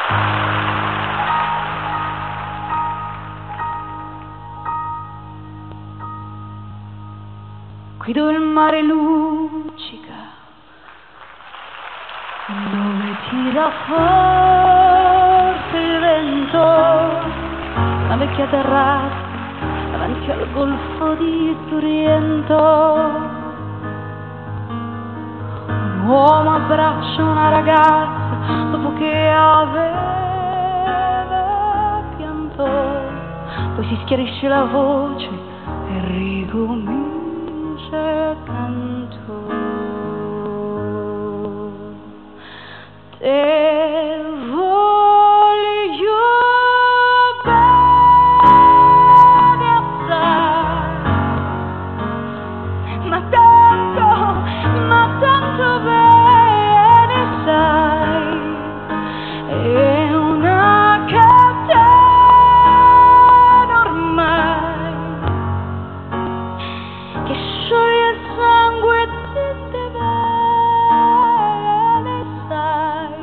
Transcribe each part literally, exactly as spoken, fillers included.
Qui dove il mare luccica, dove tira forte il vento, una vecchia terrazza davanti al golfo di Sorrento. Un uomo abbraccia una ragazza dopo che aveva pianto, poi si schiarisce la voce e ricomincia canto. Te voglio bene assai, ma tanto, ma tanto bene sai, è una catena ormai che scioglie il sangue e te bene sai.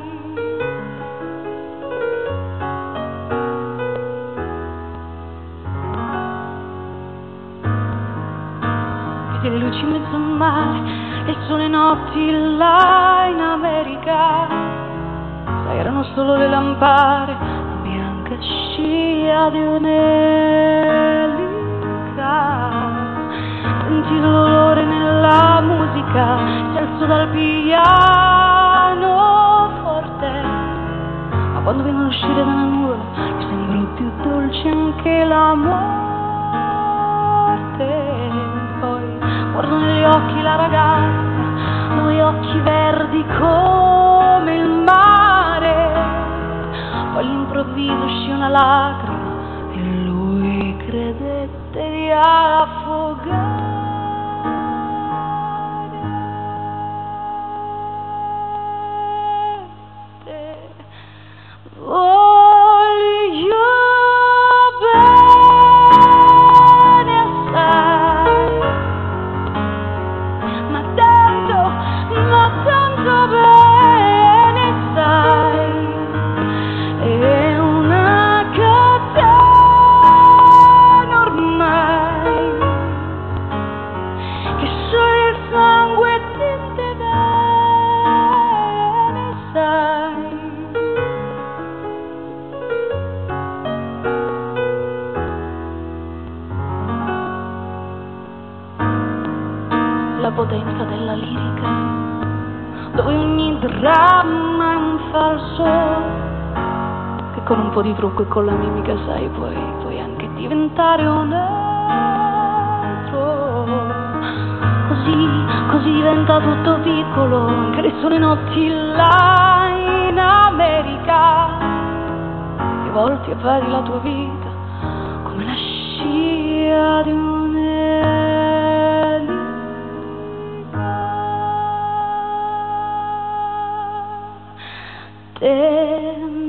Vedi le luci in mezzo al mare e sono le notti là in America, sai, erano solo le lampade, la bianca scia di un'elica. Senti l'olore nella musica, senso dal piano forte, ma quando vengono a uscire dalla nuvola mi sembra più dolce anche la morte. Poi guardo negli occhi la ragazza, due occhi verdi come il mare, poi all'improvviso uscì una lacrima e lui credette di affogare. Voglio bene assai, ma tanto, ma tanto bene sai, è una catena ormai che scioglie il sangue e te bene sai. La potenza della lirica, dove ogni dramma è un falso, che con un po' di trucco e con la mimica, sai, puoi, puoi anche diventare un altro. Così, così diventa tutto piccolo, anche le sole notti là in America, e volti e vari la tua vita come la scia di un te